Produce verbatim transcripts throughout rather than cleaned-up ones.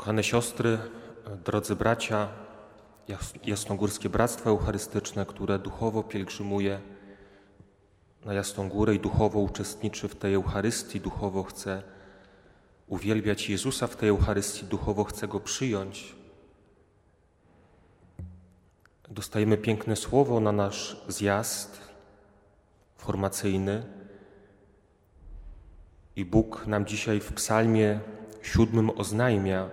Kochane siostry, drodzy bracia, Jasnogórskie Bractwo Eucharystyczne, które duchowo pielgrzymuje na Jasną Górę i duchowo uczestniczy w tej Eucharystii, duchowo chce uwielbiać Jezusa w tej Eucharystii, duchowo chce Go przyjąć. Dostajemy piękne słowo na nasz zjazd formacyjny i Bóg nam dzisiaj w psalmie siódmym oznajmia,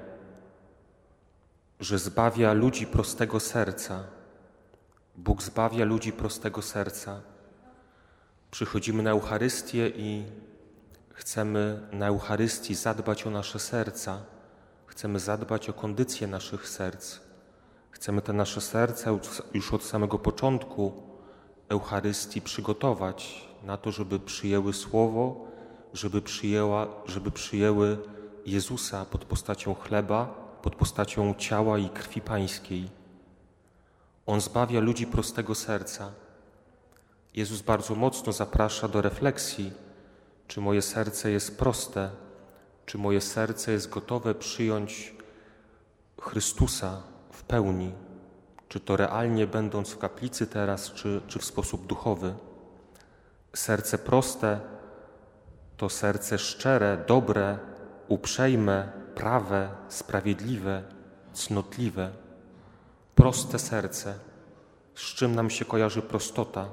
że zbawia ludzi prostego serca. Bóg zbawia ludzi prostego serca. Przychodzimy na Eucharystię i chcemy na Eucharystii zadbać o nasze serca. Chcemy zadbać o kondycję naszych serc. Chcemy te nasze serca już od samego początku Eucharystii przygotować na to, żeby przyjęły Słowo, żeby, przyjęła, żeby przyjęły Jezusa pod postacią chleba, pod postacią ciała i krwi Pańskiej. On zbawia ludzi prostego serca. Jezus bardzo mocno zaprasza do refleksji, czy moje serce jest proste, czy moje serce jest gotowe przyjąć Chrystusa w pełni, czy to realnie będąc w kaplicy teraz, czy, czy w sposób duchowy. Serce proste to serce szczere, dobre, uprzejme, prawe, sprawiedliwe, cnotliwe. Proste serce. Z czym nam się kojarzy prostota?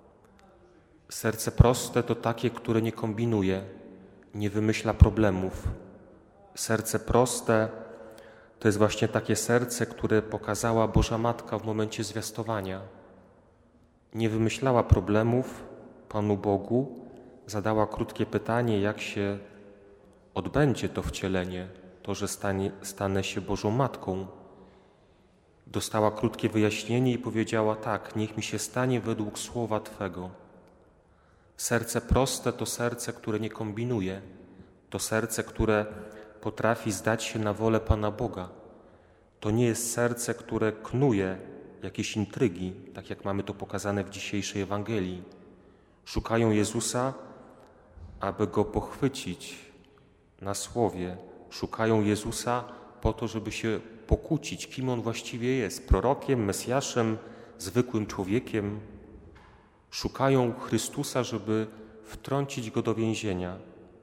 Serce proste to takie, które nie kombinuje, nie wymyśla problemów. Serce proste to jest właśnie takie serce, które pokazała Boża Matka w momencie zwiastowania. Nie wymyślała problemów Panu Bogu, zadała krótkie pytanie, jak się odbędzie to wcielenie, to, że stanie, stanę się Bożą Matką. Dostała krótkie wyjaśnienie i powiedziała tak, niech mi się stanie według słowa Twego. Serce proste to serce, które nie kombinuje. To serce, które potrafi zdać się na wolę Pana Boga. To nie jest serce, które knuje jakieś intrygi, tak jak mamy to pokazane w dzisiejszej Ewangelii. Szukają Jezusa, aby Go pochwycić na słowie. Szukają Jezusa po to, żeby się pokłócić, kim On właściwie jest. Prorokiem, Mesjaszem, zwykłym człowiekiem. Szukają Chrystusa, żeby wtrącić Go do więzienia.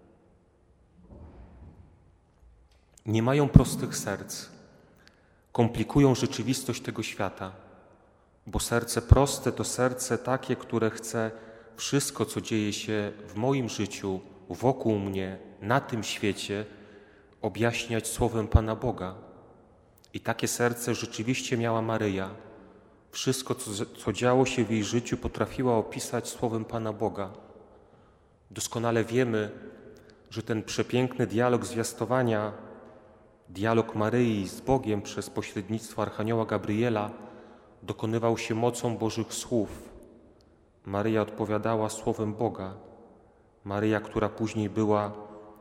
Nie mają prostych serc. Komplikują rzeczywistość tego świata, bo serce proste to serce takie, które chce wszystko, co dzieje się w moim życiu, wokół mnie, na tym świecie, objaśniać słowem Pana Boga. I takie serce rzeczywiście miała Maryja. Wszystko, co, co działo się w jej życiu, potrafiła opisać słowem Pana Boga. Doskonale wiemy, że ten przepiękny dialog zwiastowania, dialog Maryi z Bogiem przez pośrednictwo Archanioła Gabriela dokonywał się mocą Bożych słów. Maryja odpowiadała słowem Boga. Maryja, która później była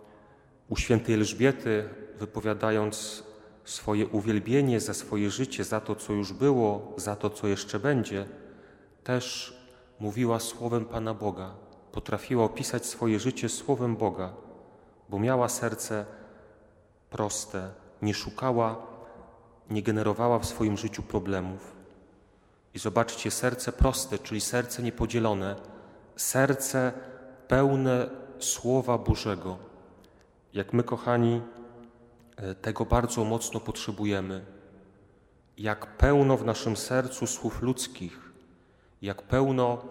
u świętej Elżbiety, wypowiadając swoje uwielbienie za swoje życie, za to, co już było, za to, co jeszcze będzie, też mówiła słowem Pana Boga. Potrafiła opisać swoje życie słowem Boga, bo miała serce proste, nie szukała, nie generowała w swoim życiu problemów. I zobaczcie, serce proste, czyli serce niepodzielone, serce pełne Słowa Bożego. Jak my, kochani, tego bardzo mocno potrzebujemy. Jak pełno w naszym sercu słów ludzkich, jak pełno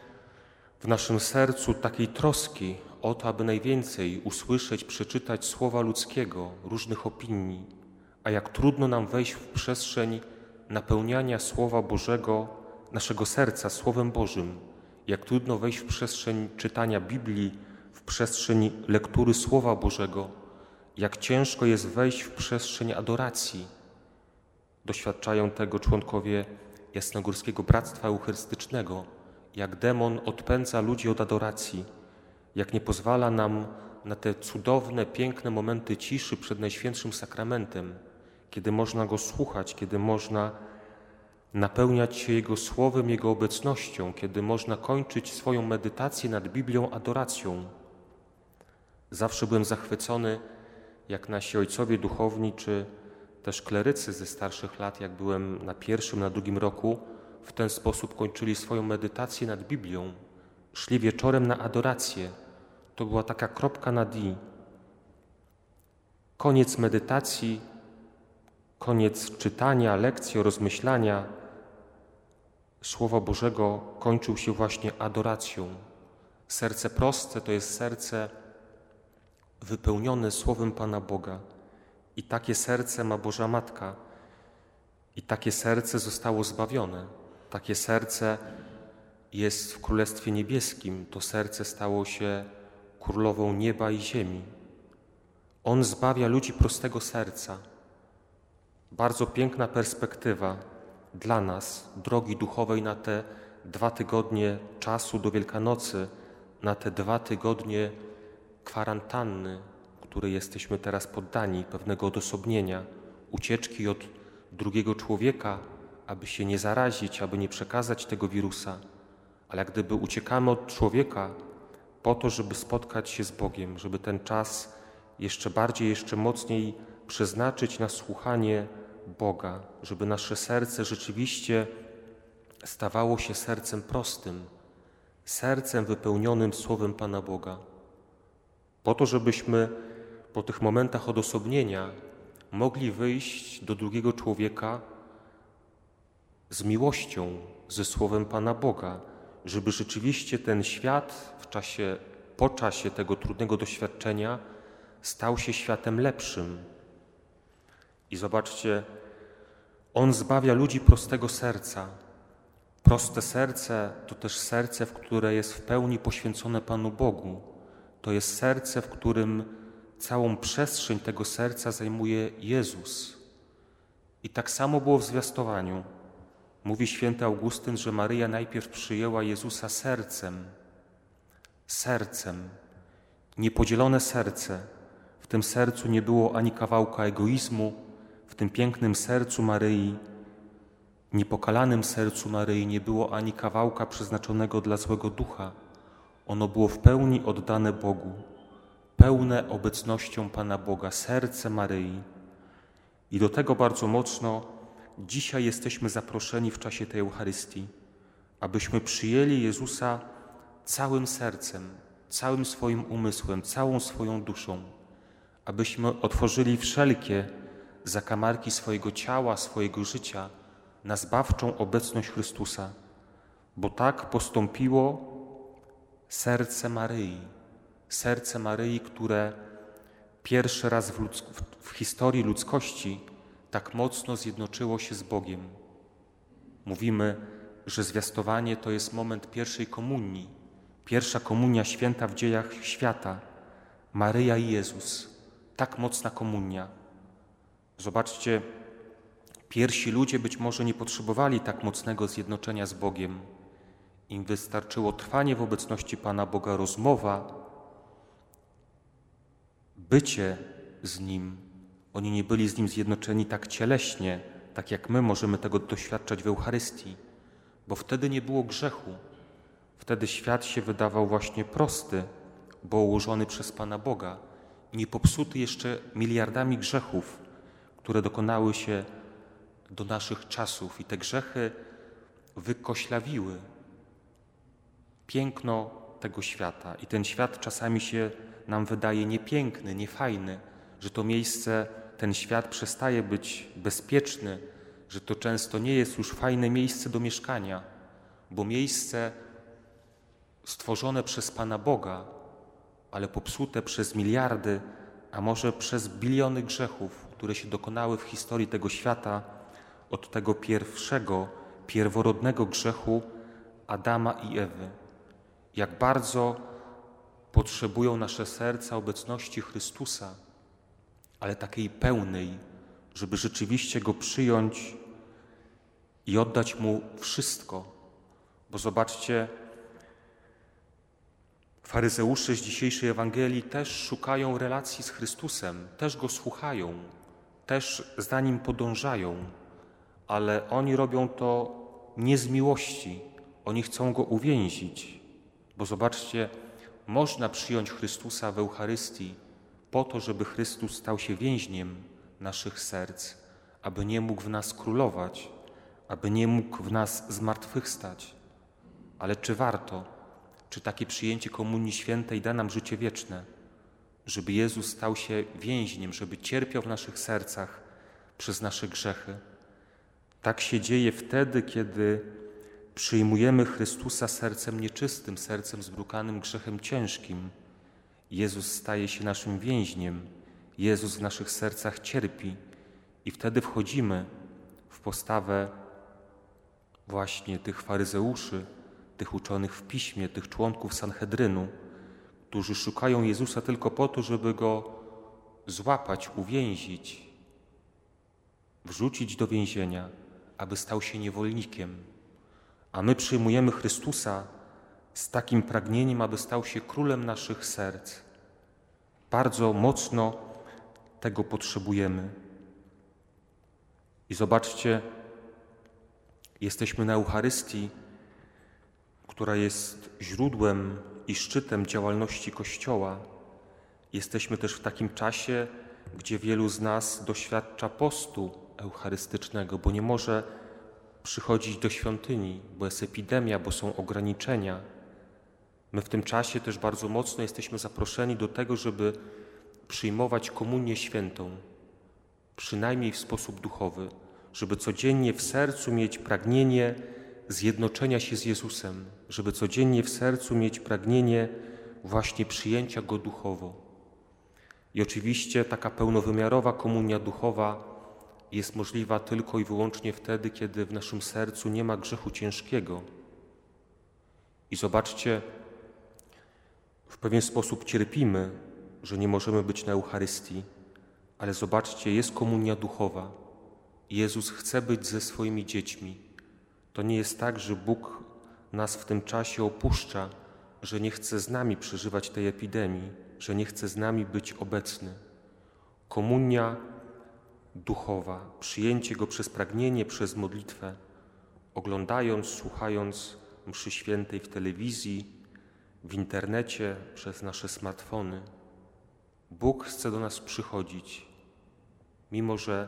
w naszym sercu takiej troski o to, aby najwięcej usłyszeć, przeczytać słowa ludzkiego, różnych opinii, a jak trudno nam wejść w przestrzeń napełniania Słowa Bożego, naszego serca Słowem Bożym, jak trudno wejść w przestrzeń czytania Biblii, w przestrzeń lektury Słowa Bożego, jak ciężko jest wejść w przestrzeń adoracji. Doświadczają tego członkowie Jasnogórskiego Bractwa Eucharystycznego, jak demon odpędza ludzi od adoracji, jak nie pozwala nam na te cudowne, piękne momenty ciszy przed Najświętszym Sakramentem, kiedy można Go słuchać, kiedy można napełniać się Jego Słowem, Jego obecnością, kiedy można kończyć swoją medytację nad Biblią adoracją. Zawsze byłem zachwycony, jak nasi ojcowie duchowni czy też klerycy ze starszych lat, jak byłem na pierwszym, na drugim roku, w ten sposób kończyli swoją medytację nad Biblią. Szli wieczorem na adorację. To była taka kropka nad i. Koniec medytacji, koniec czytania, lekcji, rozmyślania Słowa Bożego kończył się właśnie adoracją. Serce proste to jest serce wypełnione Słowem Pana Boga. I takie serce ma Boża Matka. I takie serce zostało zbawione. Takie serce jest w Królestwie Niebieskim. To serce stało się królową nieba i ziemi. On zbawia ludzi prostego serca. Bardzo piękna perspektywa dla nas, drogi duchowej na te dwa tygodnie czasu do Wielkanocy, na te dwa tygodnie kwarantanny, której jesteśmy teraz poddani, pewnego odosobnienia, ucieczki od drugiego człowieka, aby się nie zarazić, aby nie przekazać tego wirusa, ale jak gdyby uciekamy od człowieka po to, żeby spotkać się z Bogiem, żeby ten czas jeszcze bardziej, jeszcze mocniej przeznaczyć na słuchanie Boga, żeby nasze serce rzeczywiście stawało się sercem prostym, sercem wypełnionym Słowem Pana Boga. Po to, żebyśmy po tych momentach odosobnienia mogli wyjść do drugiego człowieka z miłością, ze Słowem Pana Boga, żeby rzeczywiście ten świat w czasie, po czasie tego trudnego doświadczenia stał się światem lepszym. I zobaczcie, On zbawia ludzi prostego serca. Proste serce to też serce, w które jest w pełni poświęcone Panu Bogu. To jest serce, w którym całą przestrzeń tego serca zajmuje Jezus. I tak samo było w zwiastowaniu. Mówi święty Augustyn, że Maryja najpierw przyjęła Jezusa sercem. Sercem. Niepodzielone serce. W tym sercu nie było ani kawałka egoizmu, w tym pięknym sercu Maryi, niepokalanym sercu Maryi nie było ani kawałka przeznaczonego dla złego ducha. Ono było w pełni oddane Bogu, pełne obecnością Pana Boga, serce Maryi. I do tego bardzo mocno dzisiaj jesteśmy zaproszeni w czasie tej Eucharystii, abyśmy przyjęli Jezusa całym sercem, całym swoim umysłem, całą swoją duszą, abyśmy otworzyli wszelkie zakamarki swojego ciała, swojego życia na zbawczą obecność Chrystusa, bo tak postąpiło serce Maryi. Serce Maryi, które pierwszy raz w, ludz- w historii ludzkości tak mocno zjednoczyło się z Bogiem. Mówimy, że zwiastowanie to jest moment pierwszej komunii. Pierwsza komunia święta w dziejach świata. Maryja i Jezus. Tak mocna komunia. Zobaczcie, pierwsi ludzie być może nie potrzebowali tak mocnego zjednoczenia z Bogiem. Im wystarczyło trwanie w obecności Pana Boga, rozmowa, bycie z Nim. Oni nie byli z Nim zjednoczeni tak cieleśnie, tak jak my możemy tego doświadczać w Eucharystii, bo wtedy nie było grzechu. Wtedy świat się wydawał właśnie prosty, bo ułożony przez Pana Boga, nie popsuty jeszcze miliardami grzechów, które dokonały się do naszych czasów i te grzechy wykoślawiły piękno tego świata. I ten świat czasami się nam wydaje niepiękny, niefajny, że to miejsce, ten świat przestaje być bezpieczny, że to często nie jest już fajne miejsce do mieszkania, bo miejsce stworzone przez Pana Boga, ale popsute przez miliardy, a może przez biliony grzechów, które się dokonały w historii tego świata, od tego pierwszego, pierworodnego grzechu Adama i Ewy. Jak bardzo potrzebują nasze serca obecności Chrystusa, ale takiej pełnej, żeby rzeczywiście Go przyjąć i oddać Mu wszystko. Bo zobaczcie, faryzeusze z dzisiejszej Ewangelii też szukają relacji z Chrystusem, też Go słuchają, też za Nim podążają, ale oni robią to nie z miłości. Oni chcą Go uwięzić, bo zobaczcie, można przyjąć Chrystusa w Eucharystii po to, żeby Chrystus stał się więźniem naszych serc. aby nie mógł w nas królować, aby nie mógł w nas zmartwychwstać. Ale czy warto, czy takie przyjęcie Komunii Świętej da nam życie wieczne, żeby Jezus stał się więźniem, żeby cierpiał w naszych sercach przez nasze grzechy? Tak się dzieje wtedy, kiedy przyjmujemy Chrystusa sercem nieczystym, sercem zbrukanym grzechem ciężkim. Jezus staje się naszym więźniem, Jezus w naszych sercach cierpi i wtedy wchodzimy w postawę właśnie tych faryzeuszy, tych uczonych w piśmie, tych członków Sanhedrynu, którzy szukają Jezusa tylko po to, żeby Go złapać, uwięzić, wrzucić do więzienia, aby stał się niewolnikiem. A my przyjmujemy Chrystusa z takim pragnieniem, aby stał się królem naszych serc. Bardzo mocno tego potrzebujemy. I zobaczcie, jesteśmy na Eucharystii, która jest źródłem i szczytem działalności Kościoła. Jesteśmy też w takim czasie, gdzie wielu z nas doświadcza postu eucharystycznego, bo nie może przychodzić do świątyni, bo jest epidemia, bo są ograniczenia. My w tym czasie też bardzo mocno jesteśmy zaproszeni do tego, żeby przyjmować Komunię Świętą, przynajmniej w sposób duchowy, żeby codziennie w sercu mieć pragnienie zjednoczenia się z Jezusem, żeby codziennie w sercu mieć pragnienie właśnie przyjęcia Go duchowo. I oczywiście taka pełnowymiarowa komunia duchowa jest możliwa tylko i wyłącznie wtedy, kiedy w naszym sercu nie ma grzechu ciężkiego. I zobaczcie, w pewien sposób cierpimy, że nie możemy być na Eucharystii, ale zobaczcie, jest komunia duchowa. Jezus chce być ze swoimi dziećmi. To nie jest tak, że Bóg nas w tym czasie opuszcza, że nie chce z nami przeżywać tej epidemii, że nie chce z nami być obecny. Komunia duchowa, przyjęcie Go przez pragnienie, przez modlitwę, oglądając, słuchając mszy świętej w telewizji, w internecie, przez nasze smartfony. Bóg chce do nas przychodzić, mimo że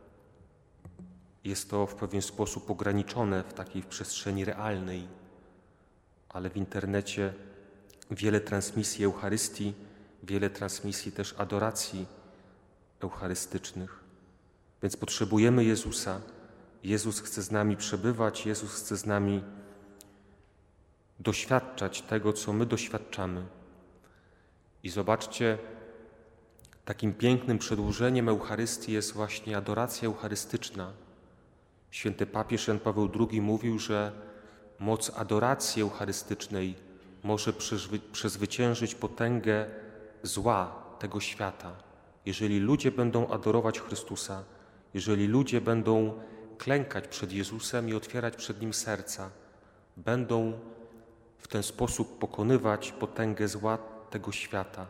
jest to w pewien sposób ograniczone w takiej przestrzeni realnej, ale w internecie wiele transmisji Eucharystii, wiele transmisji też adoracji eucharystycznych. Więc potrzebujemy Jezusa. Jezus chce z nami przebywać, Jezus chce z nami doświadczać tego, co my doświadczamy. I zobaczcie, takim pięknym przedłużeniem Eucharystii jest właśnie adoracja eucharystyczna. Święty papież Jan Paweł drugi mówił, że moc adoracji eucharystycznej może przezwyciężyć potęgę zła tego świata. Jeżeli ludzie będą adorować Chrystusa, jeżeli ludzie będą klękać przed Jezusem i otwierać przed Nim serca, będą w ten sposób pokonywać potęgę zła tego świata.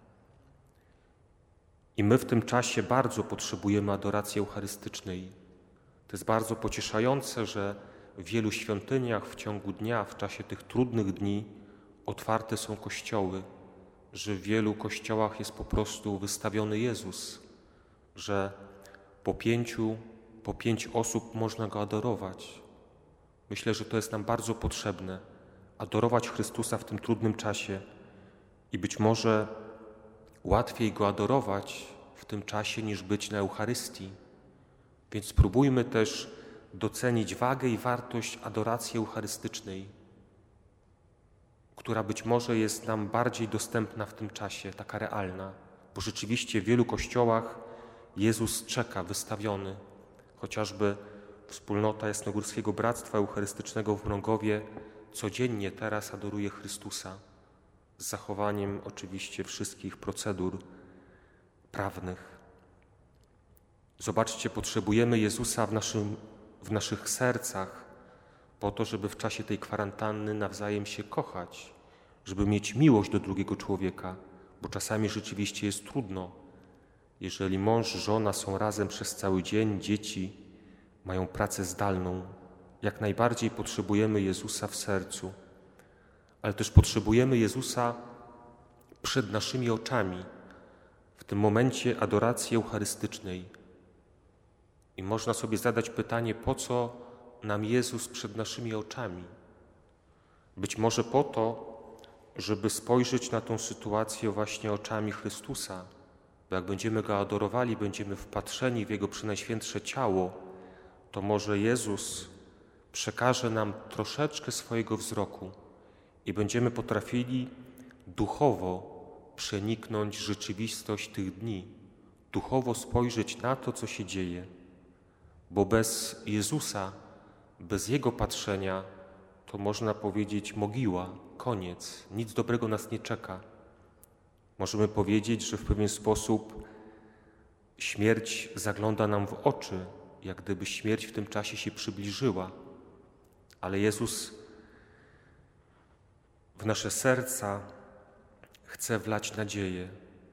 I my w tym czasie bardzo potrzebujemy adoracji eucharystycznej. To jest bardzo pocieszające, że w wielu świątyniach w ciągu dnia, w czasie tych trudnych dni otwarte są kościoły, że w wielu kościołach jest po prostu wystawiony Jezus, że po pięciu, po pięć osób można Go adorować. Myślę, że to jest nam bardzo potrzebne, adorować Chrystusa w tym trudnym czasie i być może łatwiej Go adorować w tym czasie niż być na Eucharystii. Więc spróbujmy też docenić wagę i wartość adoracji eucharystycznej, która być może jest nam bardziej dostępna w tym czasie, taka realna, bo rzeczywiście w wielu kościołach Jezus czeka wystawiony. Chociażby wspólnota Jasnogórskiego Bractwa Eucharystycznego w Mrągowie codziennie teraz adoruje Chrystusa z zachowaniem oczywiście wszystkich procedur prawnych. Zobaczcie, potrzebujemy Jezusa w, naszym, w naszych sercach po to, żeby w czasie tej kwarantanny nawzajem się kochać, żeby mieć miłość do drugiego człowieka, bo czasami rzeczywiście jest trudno. Jeżeli mąż, żona są razem przez cały dzień, dzieci mają pracę zdalną, jak najbardziej potrzebujemy Jezusa w sercu, ale też potrzebujemy Jezusa przed naszymi oczami, w tym momencie adoracji eucharystycznej. I można sobie zadać pytanie, po co nam Jezus przed naszymi oczami? Być może po to, żeby spojrzeć na tą sytuację właśnie oczami Chrystusa, bo jak będziemy Go adorowali, będziemy wpatrzeni w Jego przynajświętsze ciało, to może Jezus przekaże nam troszeczkę swojego wzroku i będziemy potrafili duchowo przeniknąć rzeczywistość tych dni, duchowo spojrzeć na to, co się dzieje, bo bez Jezusa, bez Jego patrzenia, to można powiedzieć mogiła, koniec, nic dobrego nas nie czeka. Możemy powiedzieć, że w pewien sposób śmierć zagląda nam w oczy, jak gdyby śmierć w tym czasie się przybliżyła. Ale Jezus w nasze serca chce wlać nadzieję.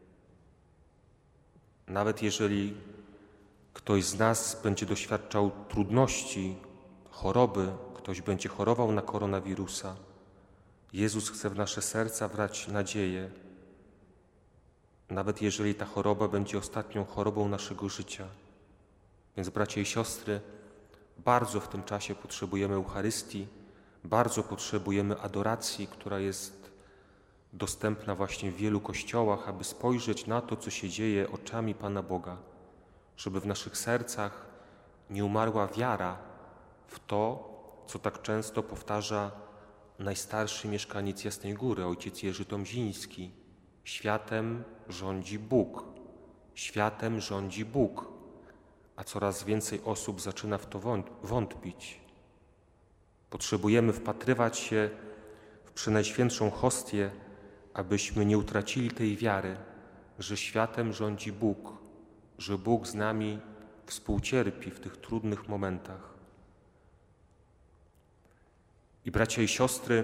Nawet jeżeli ktoś z nas będzie doświadczał trudności, choroby, ktoś będzie chorował na koronawirusa, Jezus chce w nasze serca wlać nadzieję. Nawet jeżeli ta choroba będzie ostatnią chorobą naszego życia. Więc bracia i siostry, bardzo w tym czasie potrzebujemy Eucharystii, bardzo potrzebujemy adoracji, która jest dostępna właśnie w wielu kościołach, aby spojrzeć na to, co się dzieje oczami Pana Boga, żeby w naszych sercach nie umarła wiara w to, co tak często powtarza najstarszy mieszkaniec Jasnej Góry, ojciec Jerzy Tomziński. Światem rządzi Bóg, światem rządzi Bóg, a coraz więcej osób zaczyna w to wątpić. Potrzebujemy wpatrywać się w przynajświętszą hostię, abyśmy nie utracili tej wiary, że światem rządzi Bóg, że Bóg z nami współcierpi w tych trudnych momentach. I bracia i siostry,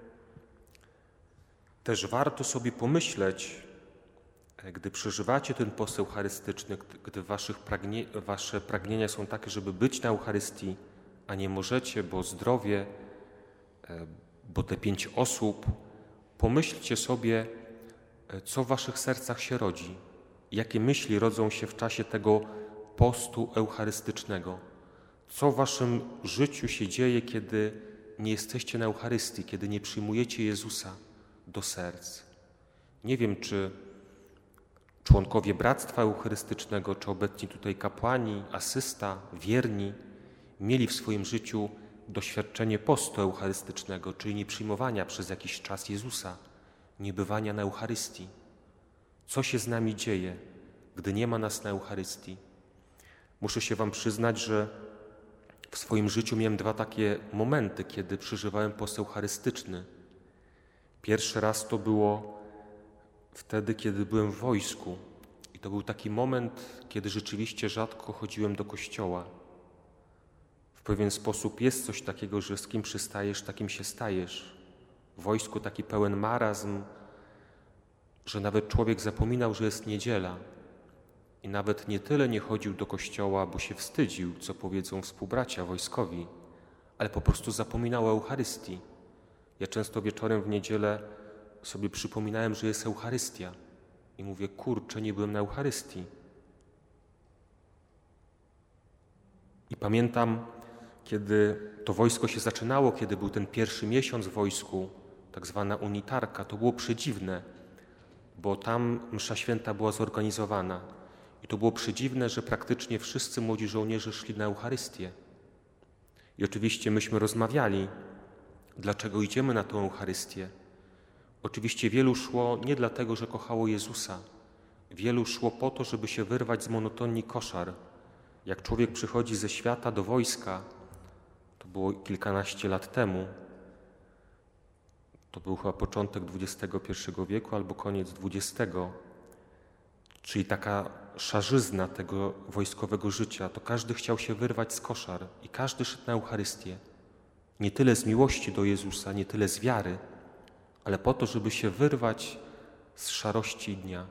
też warto sobie pomyśleć, gdy przeżywacie ten post eucharystyczny, gdy waszych pragnie, wasze pragnienia są takie, żeby być na Eucharystii, a nie możecie, bo zdrowie, bo te pięć osób, pomyślcie sobie, co w waszych sercach się rodzi, jakie myśli rodzą się w czasie tego postu eucharystycznego, co w waszym życiu się dzieje, kiedy nie jesteście na Eucharystii, kiedy nie przyjmujecie Jezusa do serc. Nie wiem, czy członkowie Bractwa Eucharystycznego, czy obecni tutaj kapłani, asysta, wierni, mieli w swoim życiu doświadczenie postu eucharystycznego, czyli nieprzyjmowania przez jakiś czas Jezusa, niebywania na Eucharystii. Co się z nami dzieje, gdy nie ma nas na Eucharystii? Muszę się wam przyznać, że w swoim życiu miałem dwa takie momenty, kiedy przeżywałem post eucharystyczny. Pierwszy raz to było wtedy, kiedy byłem w wojsku. I to był taki moment, kiedy rzeczywiście rzadko chodziłem do kościoła. W pewien sposób jest coś takiego, że z kim przystajesz, takim się stajesz. W wojsku taki pełen marazm, że nawet człowiek zapominał, że jest niedziela. I nawet nie tyle nie chodził do kościoła, bo się wstydził, co powiedzą współbracia wojskowi, ale po prostu zapominał o Eucharystii. Ja często wieczorem w niedzielę sobie przypominałem, że jest Eucharystia i mówię, kurczę, nie byłem na Eucharystii. I pamiętam, kiedy to wojsko się zaczynało, kiedy był ten pierwszy miesiąc w wojsku, tak zwana unitarka, to było przedziwne, bo tam msza święta była zorganizowana. I to było przedziwne, że praktycznie wszyscy młodzi żołnierze szli na Eucharystię. I oczywiście myśmy rozmawiali, dlaczego idziemy na tę Eucharystię. Oczywiście wielu szło nie dlatego, że kochało Jezusa. Wielu szło po to, żeby się wyrwać z monotonii koszar. Jak człowiek przychodzi ze świata do wojska, to było kilkanaście lat temu, to był chyba początek dwudziestego pierwszego wieku albo koniec dwudziestego, czyli taka szarzyzna tego wojskowego życia, to każdy chciał się wyrwać z koszar i każdy szedł na Eucharystię. Nie tyle z miłości do Jezusa, nie tyle z wiary, ale po to, żeby się wyrwać z szarości dnia.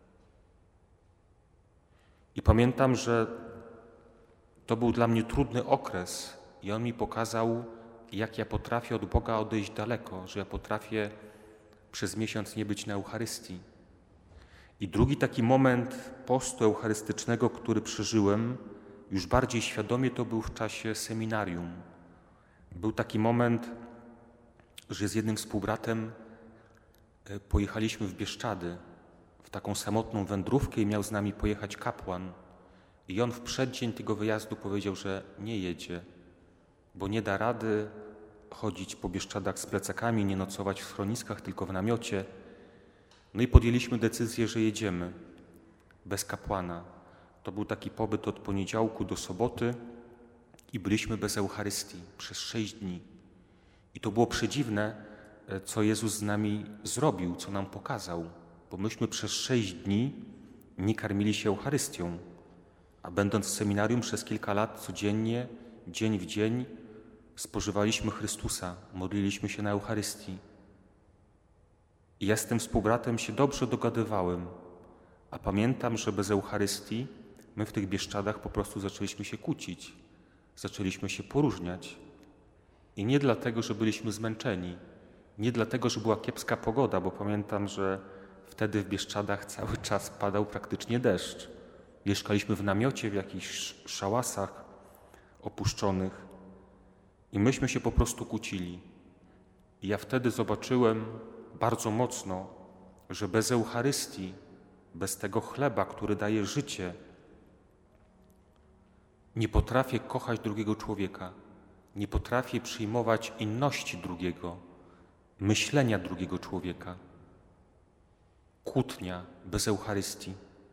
I pamiętam, że to był dla mnie trudny okres i on mi pokazał, jak ja potrafię od Boga odejść daleko, że ja potrafię przez miesiąc nie być na Eucharystii. I drugi taki moment postu eucharystycznego, który przeżyłem, już bardziej świadomie to był w czasie seminarium. Był taki moment, że z jednym współbratem pojechaliśmy w Bieszczady, w taką samotną wędrówkę i miał z nami pojechać kapłan. I on w przeddzień tego wyjazdu powiedział, że nie jedzie, bo nie da rady chodzić po Bieszczadach z plecakami, nie nocować w schroniskach, tylko w namiocie. No i podjęliśmy decyzję, że jedziemy bez kapłana. To był taki pobyt od poniedziałku do soboty i byliśmy bez Eucharystii przez sześć dni. I to było przedziwne, co Jezus z nami zrobił, co nam pokazał, bo myśmy przez sześć dni nie karmili się Eucharystią, a będąc w seminarium przez kilka lat codziennie, dzień w dzień, spożywaliśmy Chrystusa, modliliśmy się na Eucharystii. I ja z tym współbratem się dobrze dogadywałem, a pamiętam, że bez Eucharystii my w tych Bieszczadach po prostu zaczęliśmy się kłócić, zaczęliśmy się poróżniać. I nie dlatego, że byliśmy zmęczeni, nie dlatego, że była kiepska pogoda, bo pamiętam, że wtedy w Bieszczadach cały czas padał praktycznie deszcz. Mieszkaliśmy w namiocie, w jakichś szałasach opuszczonych i myśmy się po prostu kłócili. I ja wtedy zobaczyłem bardzo mocno, że bez Eucharystii, bez tego chleba, który daje życie, nie potrafię kochać drugiego człowieka, nie potrafię przyjmować inności drugiego, myślenia drugiego człowieka. Kłótnia bez Eucharystii.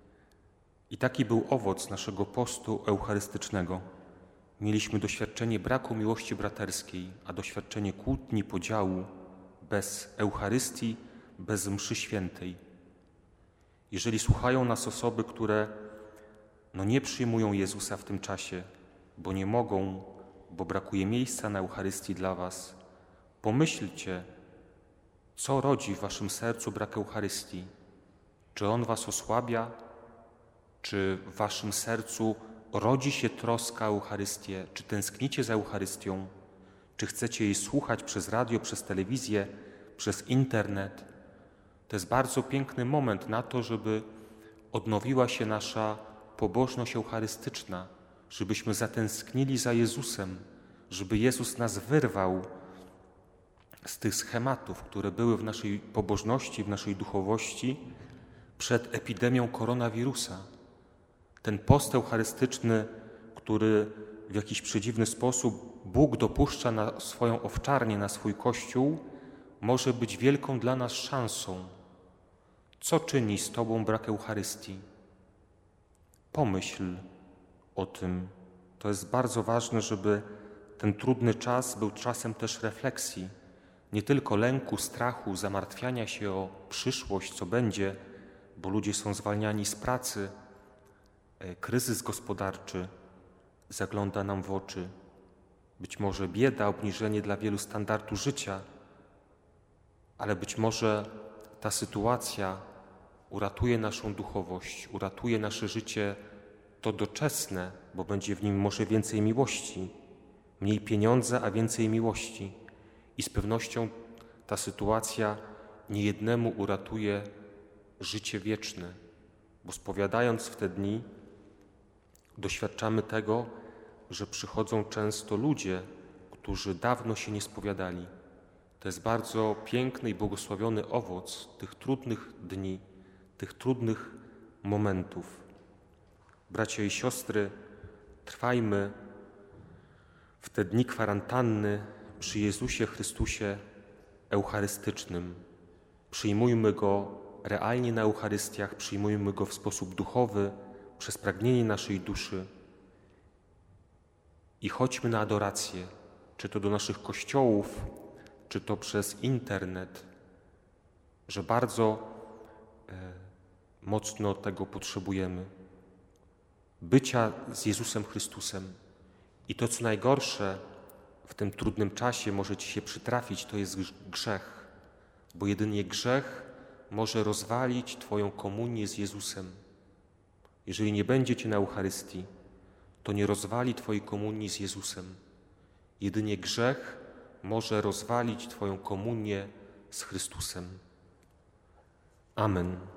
I taki był owoc naszego postu eucharystycznego. Mieliśmy doświadczenie braku miłości braterskiej, a doświadczenie kłótni, podziału bez Eucharystii, bez mszy świętej. Jeżeli słuchają nas osoby, które no nie przyjmują Jezusa w tym czasie, bo nie mogą, bo brakuje miejsca na Eucharystii dla was, pomyślcie, co rodzi w waszym sercu brak Eucharystii. Czy on was osłabia? Czy w waszym sercu rodzi się troska o Eucharystię? Czy tęsknicie za Eucharystią? Czy chcecie jej słuchać przez radio, przez telewizję, przez internet? To jest bardzo piękny moment na to, żeby odnowiła się nasza pobożność eucharystyczna, żebyśmy zatęsknili za Jezusem, żeby Jezus nas wyrwał z tych schematów, które były w naszej pobożności, w naszej duchowości przed epidemią koronawirusa. Ten post eucharystyczny, który w jakiś przedziwny sposób Bóg dopuszcza na swoją owczarnię, na swój Kościół, może być wielką dla nas szansą. Co czyni z Tobą brak Eucharystii? Pomyśl o tym. To jest bardzo ważne, żeby ten trudny czas był czasem też refleksji. Nie tylko lęku, strachu, zamartwiania się o przyszłość, co będzie, bo ludzie są zwalniani z pracy, kryzys gospodarczy zagląda nam w oczy, być może bieda, obniżenie dla wielu standardu życia, ale być może ta sytuacja uratuje naszą duchowość, uratuje nasze życie to doczesne, bo będzie w nim może więcej miłości, mniej pieniądza, a więcej miłości. I z pewnością ta sytuacja niejednemu uratuje życie wieczne, bo spowiadając w te dni doświadczamy tego, że przychodzą często ludzie, którzy dawno się nie spowiadali. To jest bardzo piękny i błogosławiony owoc tych trudnych dni, tych trudnych momentów. Bracia i siostry, trwajmy w te dni kwarantanny przy Jezusie Chrystusie eucharystycznym. Przyjmujmy Go realnie na Eucharystiach, przyjmujmy Go w sposób duchowy, przez pragnienie naszej duszy i chodźmy na adorację, czy to do naszych kościołów, czy to przez internet, że bardzo e, mocno tego potrzebujemy. Bycia z Jezusem Chrystusem. I to, co najgorsze w tym trudnym czasie może ci się przytrafić, to jest grzech, bo jedynie grzech może rozwalić twoją komunię z Jezusem. Jeżeli nie będzie cię na Eucharystii, to nie rozwali twojej komunii z Jezusem. Jedynie grzech może rozwalić twoją komunię z Chrystusem. Amen.